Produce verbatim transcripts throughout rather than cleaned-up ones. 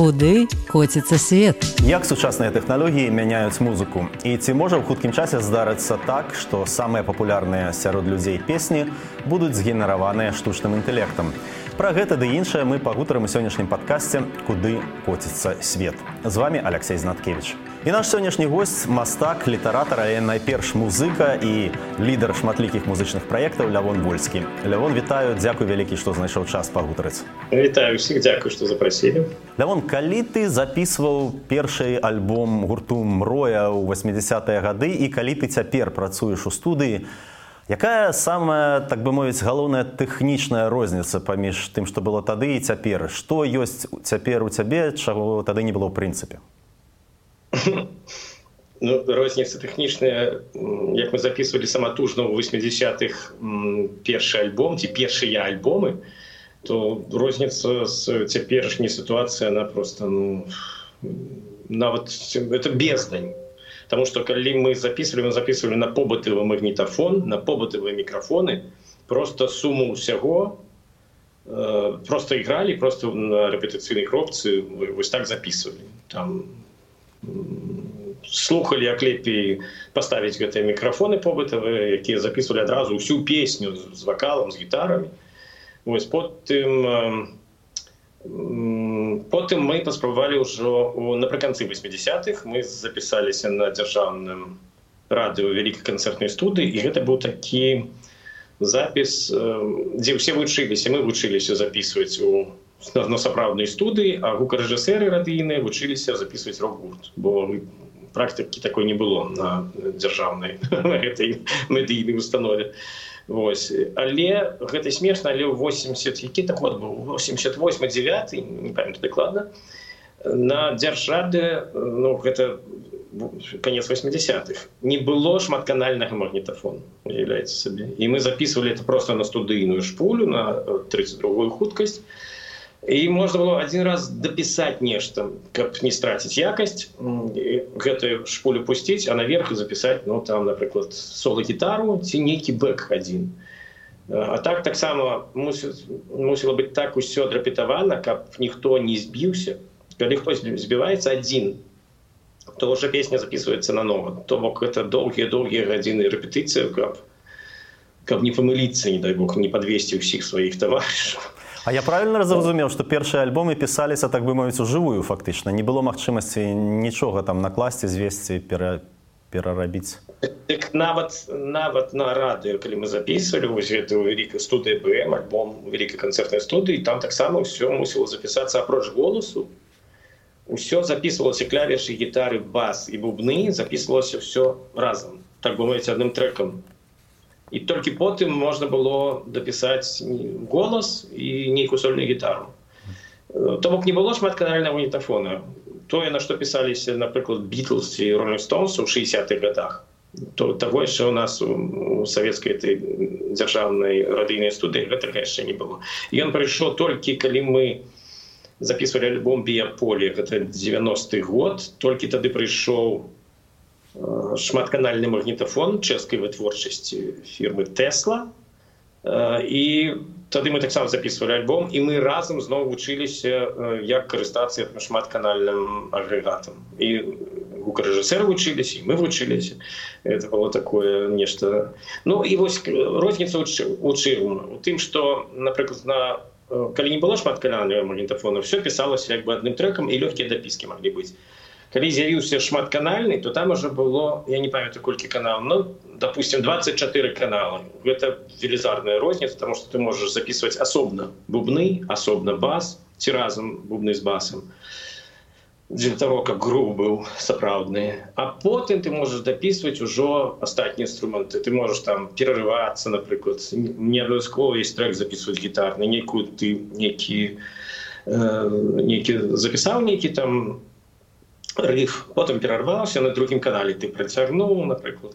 Куды коціцца свет? Як сучасныя тэхналогіі мяняюць музыку? І ці можа ў хуткім часе здарыцца так, што самыя папулярныя сярод людзей песні будуць згенераваныя штучным інтэлектам? Пра гэта ды іншае мы пагутарым у сённяшнім падкасце «Куды коціцца свет». З вами Алексей Знаткевич. І наш сённяшні госць – мастак, літаратар, але найперш музыка і лідар шматлікіх музычных праектаў Лявон Вольскі. Лявон, вітаю, дзякуй вялікі, што знайшоў час пагутарыць. Вітаю ўсіх, дзякуй, што запрасілі. Лявон, калі ты запісваў першы альбом гурту «Мроя» ў восьмідзясятыя гады і калі ты цяпер працуеш у студыі, якая самая, так бы мовіць, галоўная тэхнічная розніца паміж тым, што было тады і цяпер? Што ёсць цяпер у цябе, чаго тады не было ў прынцыпе? Ну, розніца тэхнічная, як мы записывали саматужна ў восьмідзясятых першы альбом, ці першыя альбомы, то розніца з цяперашняй сітуацыі, она просто, ну, нават, это бездань. Потому что, когда мы записывали, мы записывали на побытовый магнитофон, на побытовые микрофоны, просто сумму всего, э, просто играли, просто на репетиционной кропці вот так записывали. Там слухали, як лепей поставить гэтыя микрофоны побытовые, якія записывали одразу всю песню с вокалом, с гитарами. Вот, потым, э, Потым мы паспрабавалі ўжо напрыканцы восьмідзясятых, мы запісаліся на дзяржаўным радыё вялікай канцэртнай студыі, і гэта быў такі запіс, дзе ўсе вучыліся, мы вучыліся запісваць у на сапраўднай студыі, а гукарэжысэры радыйныя вучыліся запісваць рок-гурт, бо практыкі такой не было на дзяржаўнай гэтай медыйнай установе. Вось. Але гэта смешна, але ў восемьдесят, які то год быў, восемьдесят восьмы девяты, не памятаю дакладна, на дзяржаве, ну, гэта конец восьмидесятых, не было шматканальнага магнітафону, уяўляеце сабе. І мы записывали это просто на студыйную шпулю, на тридцать другую хуткасць. І можна было один раз дапісаць нешта, каб не страціць якасць, гэтую шпулю пусціць, а наверх запісаць, ну, там, напрыклад, соло-гітару ці нейкі бэк адзін. А так таксама мусіла быць так усё драпетавана, каб ніхто не збіўся. Калі хтось збіваецца адзін, то ўжо песня запісваецца нанова. То бок гэта доўгія-доўгія гадзіны рэпетыцыі, каб, каб не памыліцца, не дай Бог, не падвесці ўсіх сваіх таварышаў. А я правильно разумеў, што першыя альбомы пісаліся, так бы мовіць, ужывую фактычна? Не было магчымасці нічога там накласці, звесці, пера, перарабіць? Так нават, нават на радыё, калі мы запісвалі вось гэтую вялікую студыю бэ эм, альбом вялікай канцэртнай студыі, там таксама ўсё мусіла запісацца апроч голасу. Усё запісвалася клавішы, гітары, бас і бубны, запісвалася ўсё разам, так бы мовіць, адным трэкам. І толькі потым можна было дапісаць голас і нейкую сольную гітару. То бок не было шматканальнага магнітафона. Тое, на што пісаліся, напрыклад, Beatles і Rolling Stones у шэсцідзятых гадах, то таго яшчэ ў нас у савецкай этой дзяржаўнай радыйнай студыі гэтага яшчэ не было. Ён прыйшоў толькі, калі мы запісвалі альбом «Біяполе», гэта дзевяносты год, толькі тады прыйшоў шматканальны магнітафон чэшскай вытворчасці фірмы «Тесла». І тады мы таксама запісвалі альбом, і мы разам зноў вучыліся, як карыстацца гэтым шматканальным агрэгатам. І гукарэжысэры вучыліся, і мы вучыліся. Это было такое нешта... Ну, і вось розніца ў чым? У тым, што, напрыклад, на... калі не было шматканальнага магнітафона, ўсё пісалася як бы адным трэкам, і лёгкія дапіскі маглі быць. Калі з'явіўся шматканальны, то там уже было, я не памятаю, колькі каналаў, ну, допустим, двадцать четыре каналы. Гэта велізарная розніца, потому что ты можаш записывать асобна бубны, асобна бас, ці разам бубны з басам, для того, каб грув быў сапраўдны. А потым ты можаш дапісваць ужо астатнія інструменты. Ты можаш там перарывацца, напрыклад, не абавязкова весь трек записываць гітарны, нейкую ты нейкі, э, нейкі запісаў нейкі там риф, потым перарваўся, на другім канале ты працягнуў, напрыклад.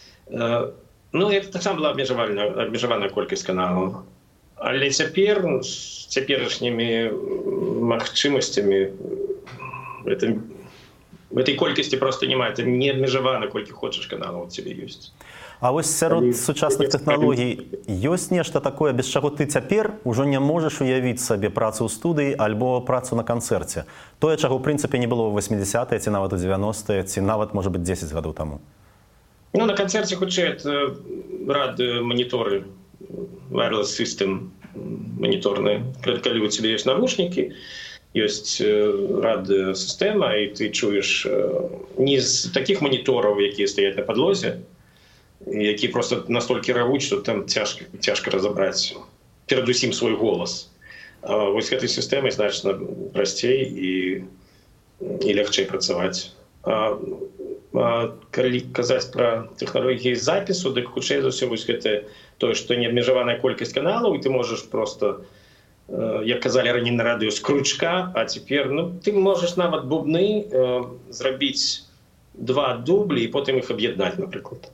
Ну, это таксама была абмежаваная, абмежаваная колькасць каналаў. Але цяпер з цяперашнімі магчымасцямі это, этой колькасці просто няма, это не абмежавана, колькі хочаш каналаў у цябе ёсць. А вось сярод сучасных тэхналогій ёсць нешта такое, без чаго ты цяпер ужо не можаш уявіць сабе працу ў студыі альбо працу на канцэрце? Тое, чаго, ў прынцыпе, не было ў восьмідзясятыя ці нават у дзевяностыя, ці нават, можа быць, дзесяць гадоў таму. Ну, на канцэрце, хутчэй, рад маніторы, wireless system маніторны, калі у цябе ёсць навушнікі, ёсць радыёсістэма, і ты чуеш не з такіх манітораў, якія стаяць на падлозе, які просто настолькі равуць, што там цяжка, цяжка разабраць перадусім свой голас. А вось гэтай сістэмай значна прасцей і, і лягчэй працаваць. А, а калі казаць пра тэхналогіі запісу, дык хутчэй за ўсё вось гэта тое, што неабмежаваная колькасць каналаў, і ты можаш просто, як казалі раней на радыё, з кручка, а цяпер ну, ты можаш нават бубны э, зрабіць два дублі і потым іх аб'яднаць, напрыклад.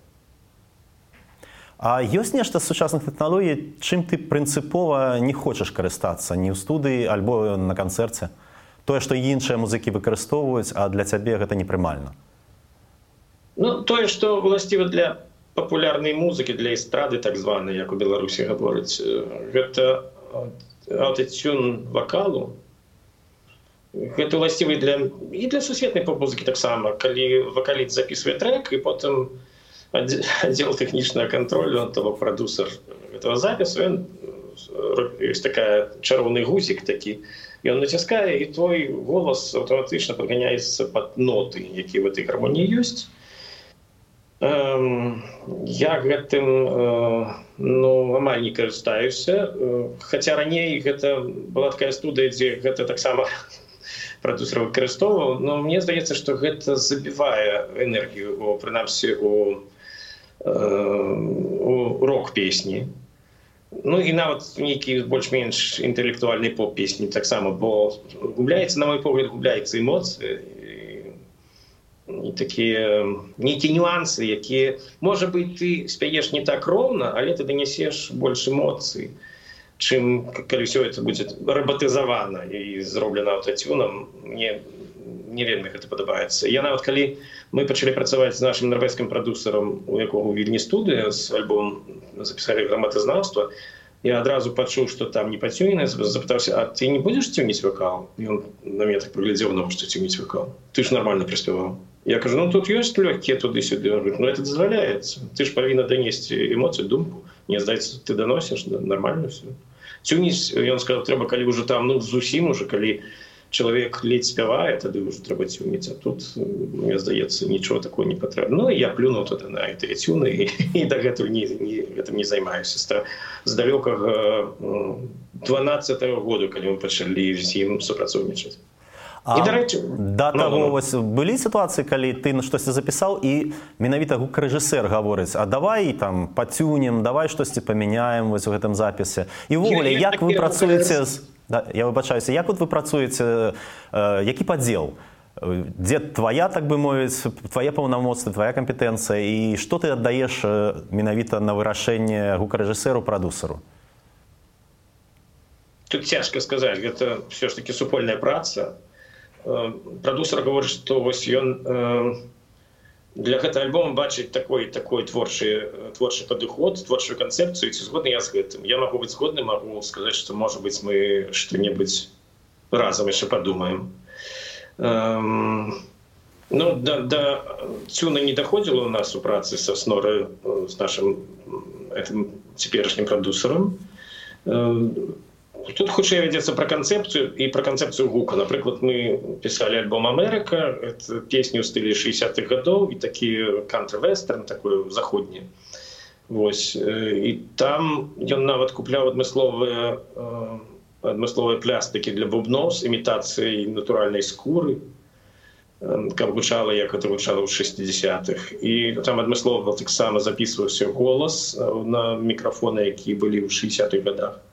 А ёсць нешта з сучасных тэхналогій, чым ты прынцыпова не хочаш карыстацца ні ў студыі, альбо на канцэрце? Тое, што іншыя музыкі выкарыстоўваюць, а для цябе гэта непрымальна? Ну, тое, што уласціва для папулярнай музыкі, для эстрады, так званай, як у Беларусі гавораць, гэта аўтотюн вакалу. Гэта уласцівы для, і для сусветнай поп-музыкі таксама, калі вакаліст запісвае трэк, і потым аддзел тэхнічнага кантролю, того прадусер гэтага запісу, ён, ёсць такая чырвоны гузік такі, ён націскае, і твой голас аўтаматычна падганяецца пад ноты, якія в этой гармоніі ёсць. Я гэтым ну, амаль не карыстаюся, хаця раней гэта была такая студыя, дзе гэта таксама прадусер выкарыстоўваў, но мне здаецца, што гэта забівае энергію, прынамсі у, у рок-песні. Ну і нават нейкі больш-менш інтэлектуальнай поп-песні таксама, бо губляецца, на мой погляд, губляецца эмоцыя, і такія нейкія нюансы, якія, можа быць, ты спяеш не так роўна, але ты данясеш больш эмоцый, чым калі ўсё это будзе рабатызавана і зроблена аўтотюнам. Мне не вельмі гэта падабаецца. Я нават калі мы пачалі працаваць з нашым нарвежскім прадусерам, у якога ў Вільні студыя, з альбомом запісалі граматазнаўства, я адразу пачуў, што там не пацюнена, запытаўся, а ты не будзеш цюніць вакал? І ён на мяне так паглядзеў, навошта цюніць вакал? Ты ж нармальна праспяваў. Я кажу, ну тут ёсць лёгкія туды-сюды. Он говорит, ну это дазваляецца. Ты ж павінна данесці эмоцыю, думку. Мне здаецца, ты даносіш, нормально все. Цюніць, ён сказаў, трэба, калі ўжо там, ну зусім уже, калі чалавек ледзь спявае, тады ўжо трэба цюніць. А тут, мне здаецца, нічого такого не патрэбна. Ну і я плюнуў туды на гэтыя цюны і, і дагэтуль не, не, гэтым не займаюся. З далёкага дванаццатага году, калі мы пачалі з ім супрацоўнічаць. А да таго, вось, былі сітуацыі, калі ты штосьці запісаў, і менавіта гукарэжысэр гаворыць, а давай там пацюнем, давай штосьці памяняем вось у гэтым запісе. І ўвогуле, як вы працуеце, да, я выбачаюся, як вот вы працуеце, э, які падзел? Дзе твая, так бы мовіць, твае паўнамоцтвы, твая кампетэнцыя, і што ты аддаеш менавіта на вырашэнне гукарэжысэру, прадусеру? Тут цяжка сказаць, гэта ўсё ж такі супольная праца. Прадусер гаворыць, што вось ён для гэтага альбома бачыць такой такой творчы творчы падыход, творчую канцэпцыю, ці згодны я з гэтым. Я магу быць згодны, магу сказаць, што можа быць мы што-небудзь разам яшчэ падумаем. Ну да, да цюна не даходзіла у нас у працы са Сноры з нашым гэтым цяперашнім прадусерам. Тут хутчэй вядзецца пра канцэпцыю і пра канцэпцыю гука. Напрыклад, мы пісалі альбом «Амерыка», это песні ў стылі шэсцідзятых гадоў і такі кантри-вестерн, такой заходні. Вось. І там ён нават купляў адмысловыя, адмысловыя плястыкі для бубноў з імітацыяй натуральнай скуры, каб гучала, як гэта гучала ў шэсцідзясятых. І там адмыслова таксама запісваўся голас на мікрафоны, якія былі ў шэсцідзятых гадах.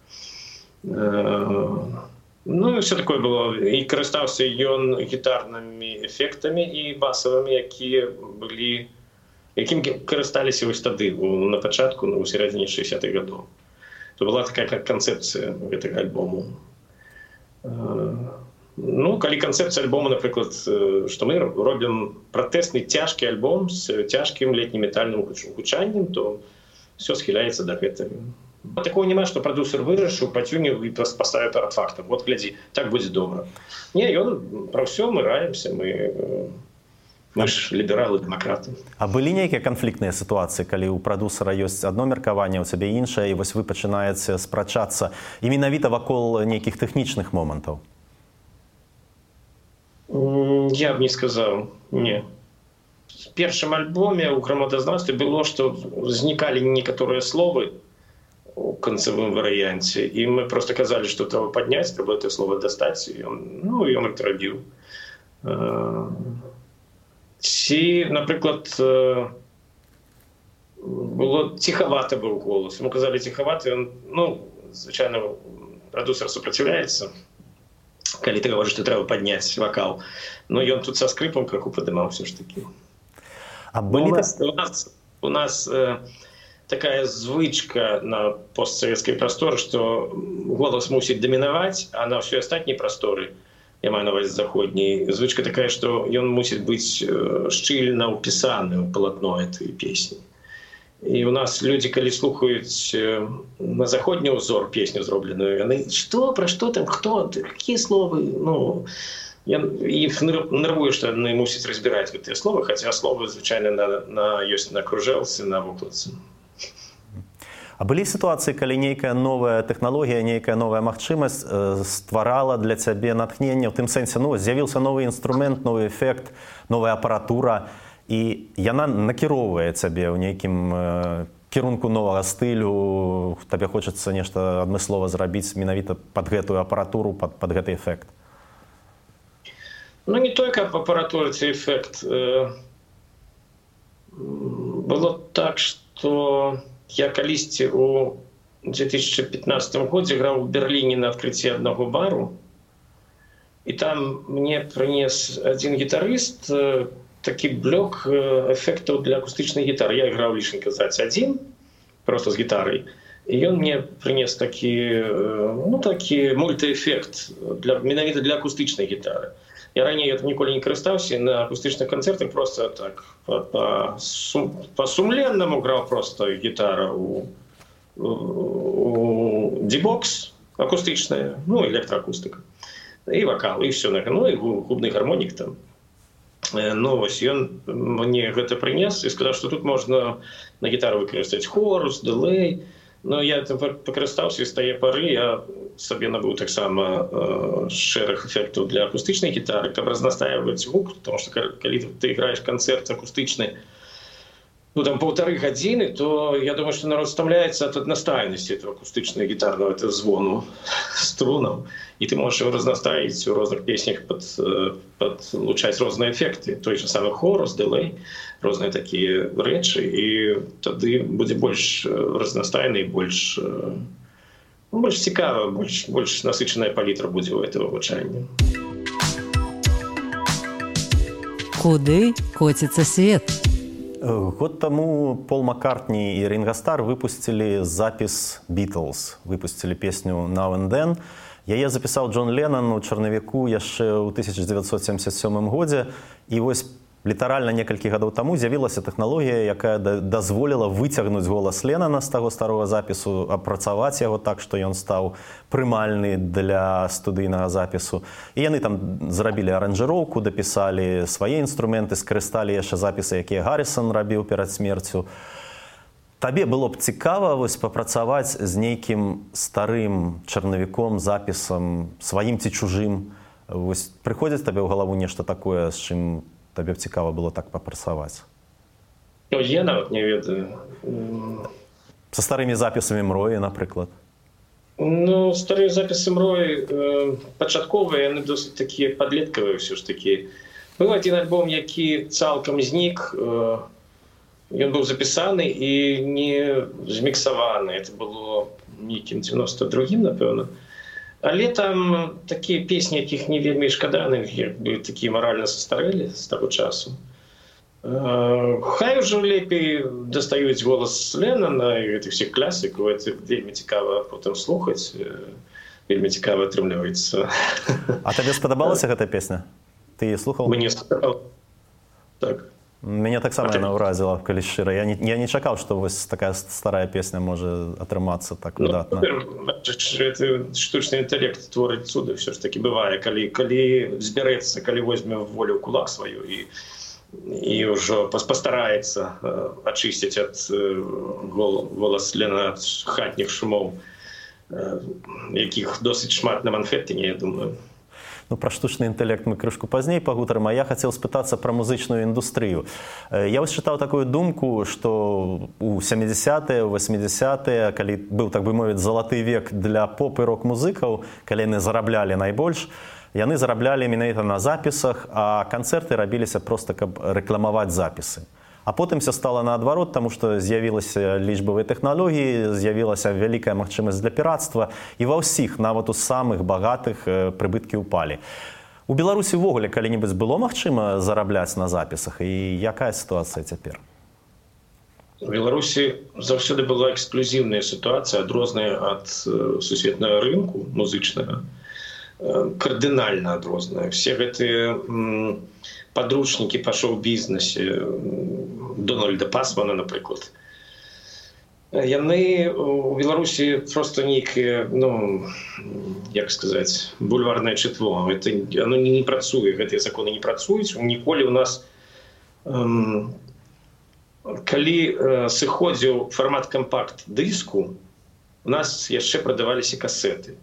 Ну, все такое было. І карыстаўся ён гітарнымі эфектамі і басавымі, якія былі, якім карысталіся вось тады, на пачатку, у сярэдзіне шэсцідзятых гадоў. То была такая канцэпцыя гэтага альбому. Ну, калі канцэпцыя альбома, напрыклад, што мы робім пратэсны цяжкі альбом з цяжкім летнім метальным гучаннем, то все схіляецца да гэтага. Такого няма, што прадюсер вырашыў, пацюніў і паставіў перад фактам. Вот глядзі, так будзе добра. Не, ён пра ўсё мы раімся, мы, мы ж лібералы, дэмакраты. А былі нейкія канфліктныя сітуацыі, калі ў прадюсера ёсць адно меркаванне, у цябе іншае, і вось вы пачынаеце спрачацца і менавіта вакол нейкіх тэхнічных момантаў? Я б не сказаў, не. В першым альбоме ў грамадазнаўстве было, што знікалі некаторыя словы у канцавым варыянце, і мы просто казалі, што трэба падняць, трэба гэтае слово дастаць, і ён, ну, ён іх рабіў. Ці, напрыклад, было ціхавата быў голас. Мы казалі ціхаваты, ён, ну, звычайна, прадюсер супраціўляецца, калі ты говоришь, што трэба падняць вакал. Но ён тут са скрыпам крыху падымаў все ж таки. А былі... у нас, у нас, у нас э, такая звычка на постсавецкай прасторы, што голас мусіць дамінаваць, а на ўсёй астатняй прасторы, я маю на ўвазе заходняй, звычка такая, што ён мусіць быць э, шчыльна ўпісаны ў палатно этой песні. І у нас людзі, калі слухаюць э, на заходні ўзор песню зробленую, яны, што, пра што там, хто, якія словы, ну, я, іх нервуе, што яны мусяць разбіраць гэтыя словы, хаця словы, звычайна, на, на, ёсць на кружэлцы, на вокладцы. А былі сітуацыі, калі нейкая новая тэхналогія, нейкая новая магчымасць э, стварала для цябе натхненне, ў тым сэнсе, ну, з'явіўся новы інструмент, новы эфект, новая апаратура, і яна накіроўвае цябе ў нейкім э, кірунку новага стылю, табе хочацца нешта адмыслова зрабіць менавіта пад гэтую апаратуру, пад, пад гэты эфект? Ну, не толькі апаратура, ці эфект. Э, было так, што я калісьці ў две тысячи пятнадцатым годзе граў у Берліне на адкрыцці аднаго бару, і там мне прынес адзін гітарыст э, такі блок эфектаў для акустычнай гітары. Я іграў, лішне казаць, адзін, просто з гітарай. І ён мне прынес такі, ну, такі мультыэфект для, менавіта для акустычнай гітары. Я раней гэтым ніколі не карыстаўся, на акустычных канцэртах просто так па-сумленнаму граў просто гітара у, у D-Box акустычная, ну, электроакустыка. І вакал, і все. Ну, і губны гармонік там. Ну, вось ён мне гэта прынес і сказаў, што тут можна на гітару выкарыстаць хорус, дылей. Ну, я пакарыстаўся, і з тае пары я сабе набыў таксама э, шэраг эфектаў для акустычнай гітары, каб разнастаиваць гук, потому што калі ты іграеш канцэрт акустычны, ну, там полторы гадзіны, то я думаю, што народ стамляецца ад аднастайнасці этого акустычнага гітарного этого звону струнаў. І ты можаш его разнастаіць у розных песнях, пад, падлучаць розныя эфекты. Той же самы хорус, дылей, розныя такія рэчы, і тады будзе больш разнастайны, больш, ну, больш цікава, больш, больш насычаная палітра будзе у этого гучання. Куды коціцца свет? Год таму Пол Маккартні і Ринго Стар выпусцілі запіс «Beatles», выпусцілі песню «Now and Then». Яе запісаў Джон Леннон у чарнавіку яшчэ ў тысяча дзевяцьсот семьдесят сёмым годзе. І вось літаральна некалькі гадоў таму з'явілася тэхналогія, якая дазволіла выцягнуць голас Леннона з таго старога запісу, апрацаваць яго так, што ён стаў прымальны для студыйнага запісу. І яны там зрабілі аранжыроўку, дапісалі свае інструменты, скарысталі яшчэ запісы, якія Гаррісон рабіў перад смерцю. Табе было б цікава вось папрацаваць з нейкім старым чарнавіком, запісам, сваім ці чужым? Вось прыходзіць табе ў галаву нешта такое, з чым табе б цікава было так папрацаваць? Ну, я нават не ведаю. Са старымі запісамі Мроі, напрыклад? Ну, старыя запісы Мроі э, пачатковыя, яны досыць такія падлеткавыя ўсё ж такі. Быў адзін альбом, які цалкам знік, э, ён быў запісаны і не зміксаваны. Это было нейкім девяносто другім, напэўна. Але там такія песні, якіх не вельмі шкада, як бы такія маральна састарэлі з таго часу. Хай ўжо лепей дастаюць голас Леннона і гэтых всіх класікаў, это вельмі цікава потым слухаць. вельмі цікава атрымліваецца. А табе спадабалася гэта песня? Ты її слухав? Мне спадабалася. Так. Мяне таксама яна ўразіла, калі шчыра. Я не, я не чакаў, што вось такая старая песня можа атрымацца так выдатна. Ну, штучны інтэлект творыць цуды, все ж таки бывае, калі, калі збярэцца, калі возьме волю ў кулак сваю і, і ўжо пастараецца ачысціць ад голас Лена ад хатніх шумоў, якіх досыць шмат на Манхэттене, я думаю. Ну, пра штучны інтэлект мы крышку пазней пагутарым, а я хацеў спытацца пра музычную індустрыю. Я вось чытаў такую думку, што ў сямідзясятыя, ў васьмідзясятыя, калі быў, так бы мовіць, залаты век для поп і рок-музыкаў, калі яны зараблялі найбольш, яны зараблялі менавіта на запісах, а канцэрты рабіліся проста, каб рэкламаваць запісы. А потым все стало наадварот, таму што з'явілася лічбавыя тэхналогіі, з'явілася вялікая магчымасць для пірацтва, і ва ўсіх, нават у самых багатых, прыбыткі ўпалі. У Беларусі ўвогуле калі-небудзь было магчыма зарабляць на запісах, і якая сітуацыя цяпер? У Беларусі заўсёды была эксклюзіўная сітуацыя, адрозная ад сусветнага рынку музычнага, кардынальна адрозная. Все гэтыя подручники по шоу-бізнесе Дональда Пасмана, напрыклад, яны у Беларусі просто нейкія, ну, як сказаць, бульварнае чытло. Это, оно не, не працуе, гэтыя законы не працуюць. Ніколі у нас, эм, калі э, сыходзіў фармат кампакт-дыску, у нас яшчэ прадаваліся касеты.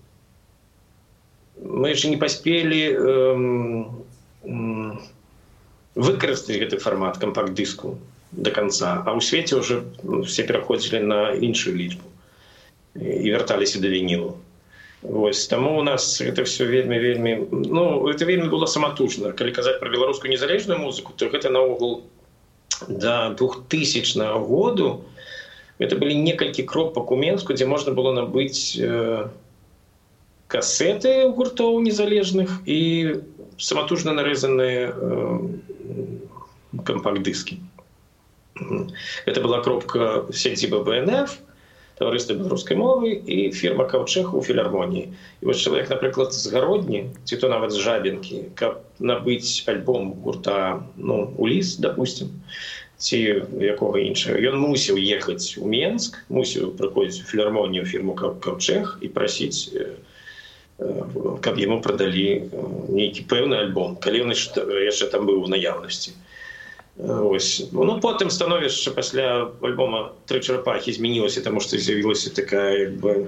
Мы ж не паспелі эм, эм, выкарыстаць гэты фармат кампакт-дыску до конца, а ў свеце уже все пераходзілі на іншую лічбу і вярталіся да вінілу. Вось, таму у нас гэта все вельмі, вельмі, ну, это вельмі было саматужна. Калі казаць пра беларускую незалежную музыку, то гэта наогул до двухтысячнага году гэта былі некалькі кропак у Менску, дзе можна было набыць э, касеты ў гуртоў незалежных і саматужна нарэзаныя э, кампакт-дыскі. Это была кропка сядзіба бэ эн эф, таварыства беларускай мовы і фірма Каўчэг у філармоніі. І вось чалавек, напрыклад, з Гародні, ці то нават з Жабінкі, каб набыць альбом гурта, ну, Уліс, допустим, ці якога іншага, ён мусіў ехаць у Менск, мусіў прыходзіць у філармонію фірму Каўчэг і прасіць, каб яму прадалі нейкі пэўны альбом, калі ён яшчэ там быў у наяўнасці. Ось. Ну, потым становішча пасля альбома «Тры чарапахі» змянілася, таму што з'явілася такая, як бы,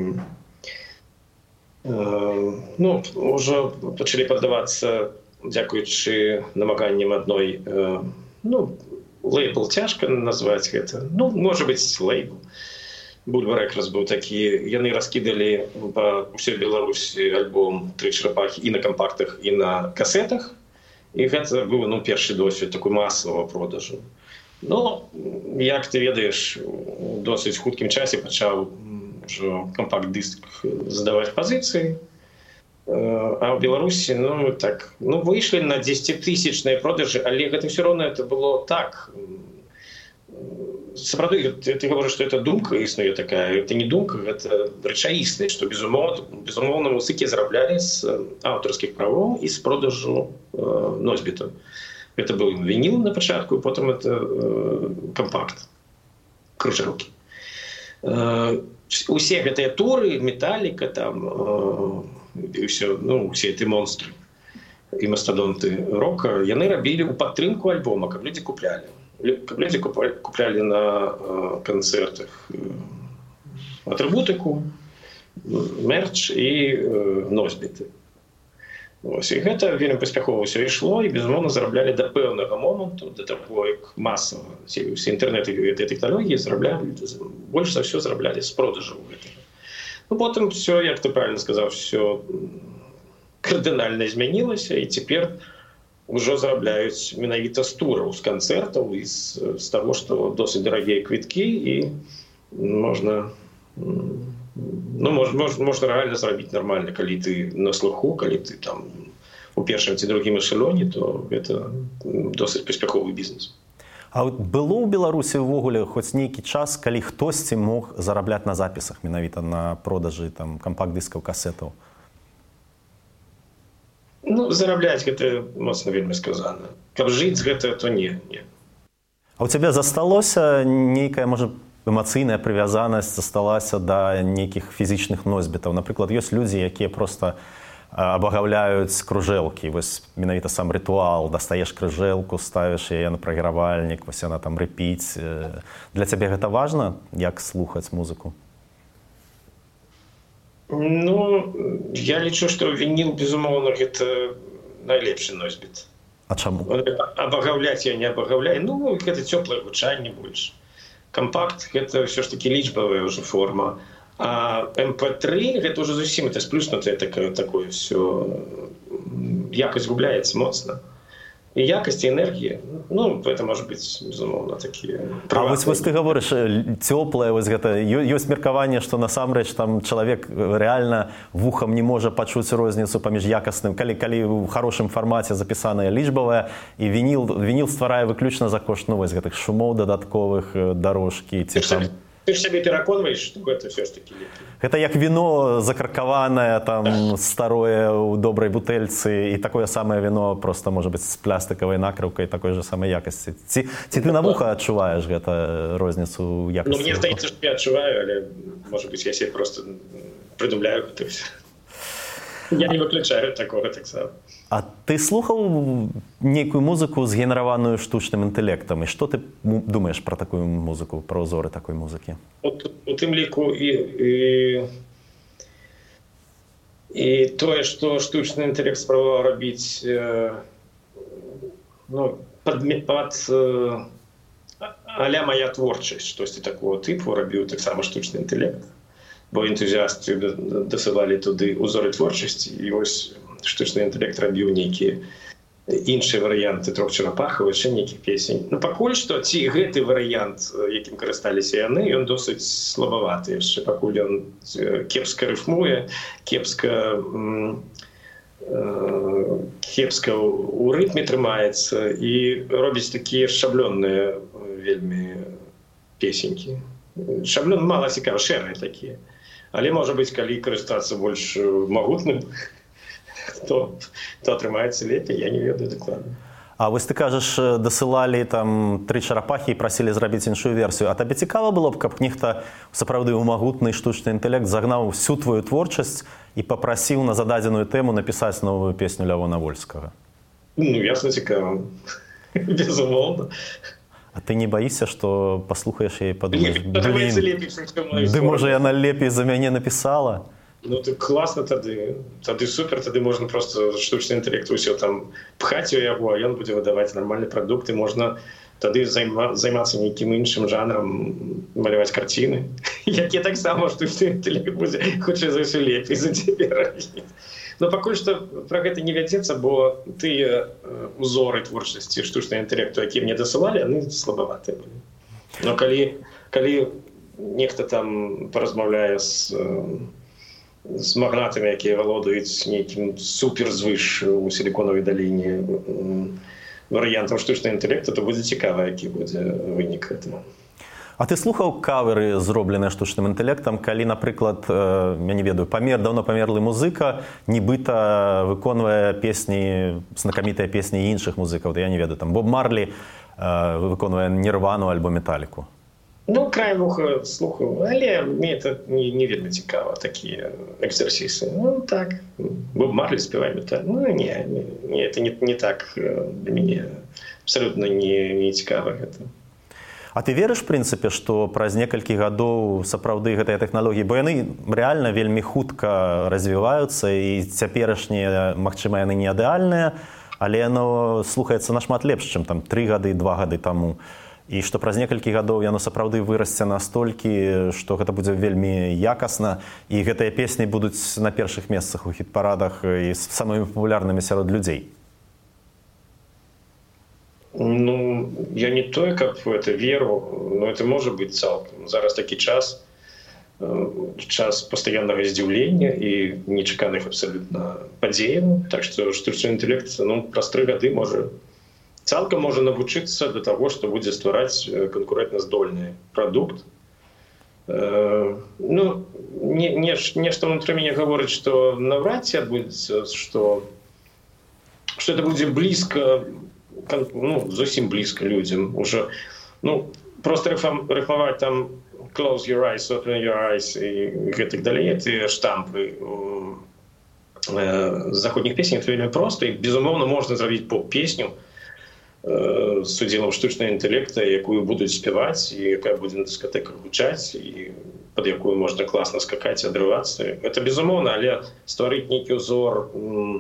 э, ну, ўжо пачалі паддавацца, дзякуючы намаганням адной, э, ну, лейбл цяжка назваць гэта, ну, можа быць, лейбл. Бульва Рэкордс быў такі, яны раскідалі па ўсёй Беларусі альбом «Тры чарапахі» і на кампактах, і на касетах. І гэта быў, ну, першы досвед такой масавага продажу. Ну, як ты ведаеш, у досыць хуткім часе пачаў ўжо кампакт-дыск здаваць пазіцыі. А ў Беларусі, ну, так, ну, выйшлі на дзесяцітысячныя продажы, але гэта ўсё роўна это было так. Сапраўды, ты, ты говоришь, что это думка існуе такая, это не думка, это рэчаіснасць, што безумоўна, безумоўна музыкі зараблялі з аўтарскіх правоў і з продажу э, носьбітаў. Это быў вініл на пачатку, потым это э, кампакт, кружэлкі. Э, усе гэтыя туры, Металліка, там, э, і ўсё, ну, усе эти монстры і мастадонты рока, яны рабілі ў падтрымку альбома, каб людзі куплялі. Каб людзі куплялі на канцэртах атрыбутыку, мерч і носьбіты. Ось, і гэта вельмі паспяхова ўсё ішло, і, безумоўна, зараблялі да пэўнага моманту, да таго, як масава усе інтэрнэты і гэтыя тэхналогіі зараблялі, больш за ўсё зараблялі з продажу гэтага. Ну, потым все, як ты правильно сказаў, все кардынальна змянілася, і цяпер ўжо зарабляюць менавіта з тураў, з канцэртаў і з, з таго, што досыць дарагія квіткі, і можна, ну, можна, можна рэальна зрабіць нармальна, калі ты на слуху, калі ты там у першым ці другім эшелоне, то гэта досыць паспяховы бізнес. А от было ў Беларусі ўвогуле хоць нейкі час, калі хтосьці мог зарабляць на запісах, менавіта на продажы там кампакт-дыскаў, касетаў? Ну, зарабляць гэта моцна вельмі сказана. Каб жыць з гэтага, то не, не. А у цябе засталося нейкая, можа, эмацыйная прывязанасць засталася да нейкіх фізічных носьбітаў? Напрыклад, ёсць людзі, якія проста абагаўляюць кружэлкі. Вось менавіта сам рытуал. Дастаеш кружэлку, ставіш яе на прагравальнік, вось яна там рыпіць. Для цябе гэта важна, як слухаць музыку? Ну, я лічу, што вініл, безумоўна, гэта найлепшы носьбіт. А чаму? Абагаўляць я не абагаўляю. Ну, гэта цёплае гучанне больш. Кампакт – гэта ўсё ж такі лічбавая ўжо форма. А эм пэ тры – гэта ўжо зусім это сплюснутае такое, такое ўсё. Якасць губляецца моцна. І якасць, і энергія. Ну, это может быть, безумоўна, такія... А вось, вось ты гаворыш, цёплае, вось гэта, ёсць меркаванне, што насамрэч там чалавек рэальна вухам не можа пачуць розніцу паміж якасным, калі, калі ў хорошым фармаце запісаная лічбавая, і вініл, вініл стварае выключна за кошт, ну, вось гэтых шумоў дадатковых, дарожкі, ці там... Ты ж сябе пераконваеш, што гэта ўсё ж такі лепей. Гэта як віно закаркаванае, там, старое ў добрай бутэльцы, і такое самае віно проста можа быць з плястыкавай накрыўкай такой же самай якасці. Ці, ці ты на вуха адчуваеш гэта розніцу ў якасці? Ну, мне здаецца, што я адчуваю, але, можа быць, я себе проста придумляю гэта ўсё. Я не выключаю такого таксама. А ты слухаў нейкую музыку згенераваную штучным інтэлектам? І што ты думаеш пра такую музыку, пра ўзоры такой музыкі? От, у тым ліку і, і, і тое, што штучны інтэлект спрабаваў рабіць э, ну, пад, пад э, а-ля мая творчасць, штосьці такого тыпу рабіў таксама штучны інтэлект. Бо энтузіасты дасылалі туды ўзоры творчасці, і вось штучны інтэлект рабіў нейкія іншыя варыянты трох чарапахаў, яшчэ нейкіх песень. Ну, пакуль што, ці гэты варыянт, якім карысталіся яны, ён досыць слабаваты яшчэ, пакуль ён кепска рыфмуе, кепска, кепска ў рытме трымаецца і робіць такія шаблённыя вельмі песенькі. Шаблён мала цікава, шэрыя такія. Але, можа быць, калі карыстацца больш магутным, то, то атрымаецца лепей, я не ведаю дакладна. А вось ты кажаш, дасылалі там тры чарапахі і прасілі зрабіць іншую версію. А табе цікава было б, каб нехта сапраўды ў магутны штучны інтэлект загнаў всю твою творчасць і папрасіў на зададзеную тэму напісаць новую песню Лявона Вольскага? Ну, ясна, цікава. Безумоўна. А ты не баішся, што паслухаеш яе і падумаеш, блин, ды можа яна лепей за мяне напісала? Ну, так класна тады. Тады супер, тады можна проста штучны інтэлект усё там пхаць у яго, а ён будзе выдаваць нармальны прадукт, і можна тады займа, займацца нейкім іншым жанрам, маляваць карціны, якія таксама штучны інтэлект будзе хутчэй за ўсё лепей за цябе рабіць. Но пакуль што пра гэта не вядзецца, бо тыя узоры творчасці штучнага інтэлекту, якія мне дасылалі, яны слабаватыя былі. Но калі, калі нехта там паразмаўляе з, з магнатамі, якія валодаюць нейкім суперзвыш у сіліконавай даліне варыянтам штучнага інтэлекту, то будзе цікава, які будзе вынік гэтага. А ты слухаў каверы, зробленыя штучным інтэлектам, калі, напрыклад, я не ведаю, памер, даўно памерлы музыка, нібыта выконвае песні, знакамітыя песні іншых музыкаў, я не ведаю, там Боб Марлі выконвае Нірвану альбо Металіку. Ну, краем вуха слухаў, але мне это не, не вельмі цікава, такія экзерсісы. Ну, так, Боб Марлі спявае Металіку. Ну, не, не, не, это не, не так для мяне, абсалютна не, не цікава гэта. А ты верыш, в прынцыпе, што праз некалькі гадоў сапраўды гэтыя тэхналогіі, бо яны рэальна вельмі хутка развіваюцца, і цяперашнія, магчыма, яны не ідэальныя, але яно слухаецца нашмат лепш, чым там тры гады, два гады таму. І што праз некалькі гадоў яно сапраўды вырасце настолькі, што гэта будзе вельмі якасна, і гэтыя песні будуць на першых месцах у хіт-парадах і самымі папулярнымі сярод людзей. Ну, я не тое, каб в это веру, но это может быть цалкам. Зараз такі час, час пастаяннага здзіўлення і нечаканых абсалютна падзеяў. Так што штучны інтэлект, ну, праз тры гады можа цалкам можа навучыцца да таго, што будзе ствараць канкурэнтназдольны прадукт. Ну, не, не, нешта ўнутры мяне гаворыць, што наўрад ці адбудзецца, што, што это будзе блізка, ну, зусім блізка людзям. Ужо, ну, просто рыфмаваць там close your eyes, open your eyes і гэтак далей, тыя штампы з заходніх песень, это вельмі проста, і, безумоўна, можна зрабіць поп-песню з удзелам штучнага інтэлекта, якую будуць спяваць, і якая будзе на дыскатэках гучаць, і пад якую можна класна скакаць і адрывацца. Гэта безумоўна, але стварыць нейкі ўзор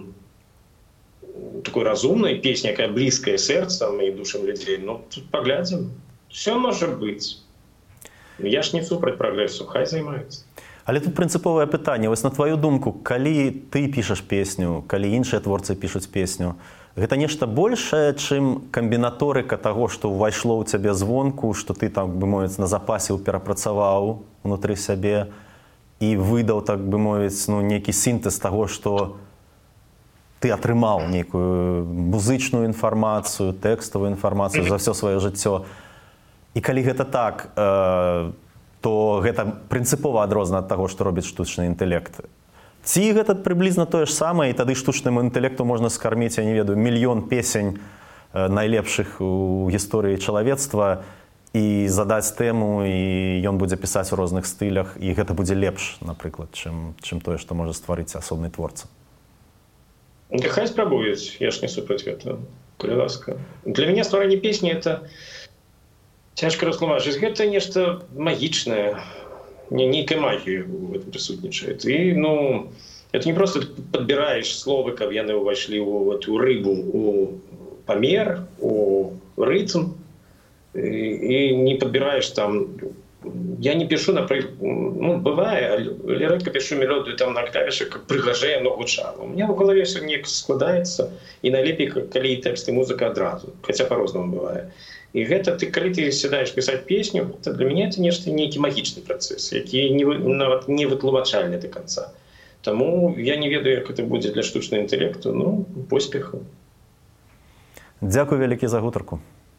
такой разумнай песні, якая блізкая сэрцам і душам людзей, ну, тут паглядзім. Все можа быць. Я ж не супраць прагрэсу, хай займаюцца. Але тут прынцыповае пытанне. Вось на тваю думку, калі ты пішаш песню, калі іншыя творцы пішуць песню, гэта нешта большае, чым камбінаторыка таго, што ўвайшло ў цябе звонку, што ты, так бы мовіць, на запасе перапрацаваў унутры сябе і выдаў, так бы мовіць, ну, нейкі сінтэз таго, што ты атрымаў нейкую музычную інфармацыю, тэкставую інфармацыю за ўсё сваё жыццё. І калі гэта так, то гэта прынцыпова адрозна ад таго, што робіць штучны інтэлект. Ці гэта прыблізна тое ж самае, і тады штучнаму інтэлекту можна скарміць, я не ведаю, мільён песень найлепшых у гісторыі чалавецтва і задаць тэму, і ён будзе пісаць у розных стылях, і гэта будзе лепш, напрыклад, чым, чым тое, што можа стварыць асобны творца. Хай спрабуюць, я ж не супраць гэта, калі ласка. Для мяне стварэнне песні — это цяжка растлумачыць. Гэта нешта магічнае, нейкая магія в этом присутнічает. И, ну, это не просто подбираешь словы, каб яны ўвайшлі ў эту рыбу, у памер, у рытм, и, и не подбираешь там... Я не пишу, например, ну, бывае, але редко пишу мелодию там на клавишах, как прыгажае много гучала. У меня в голове все неяк складаецца, и найлепей, калі і тэкст, і музыка адразу, хотя по-рознаму бывае. І гэта ты, калі ты сядаеш пісаць песню, то для мяне это нешта нейкі магічны працэс, які не, нават не вытлумачальны до конца. Таму я не ведаю, як это будзе для штучнага інтэлекту. Ну, поспеху. Дзякуй вялікі за гутарку.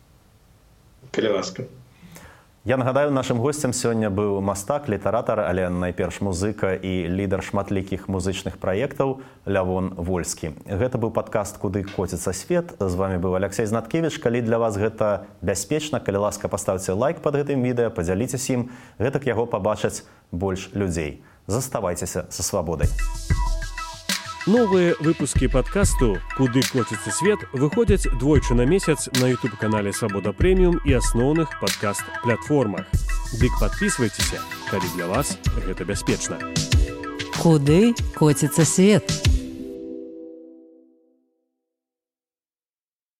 Калі ласка. Я нагадаю, нашым госцем сёння быў мастак, літаратар, але найперш музыка і лідар шматлікіх музычных праектаў Лявон Вольскі. Гэта быў падкаст «Куды коціцца свет». З вами быў Алексей Знаткевіч. Калі для вас гэта бяспечна, калі ласка, паставце лайк пад гэтым відэа, падзяліцеся ім, гэтак яго пабачаць больш людзей. Заставайцеся са свабодай. Новые выпуски подкасту «Куды коціцца свет» выходят двойчы на месяц на YouTube-канале «Свобода Премиум» и основных подкаст-платформах. Дык подписывайтесь, калі для вас гэта бяспечна. Куды коціцца свет?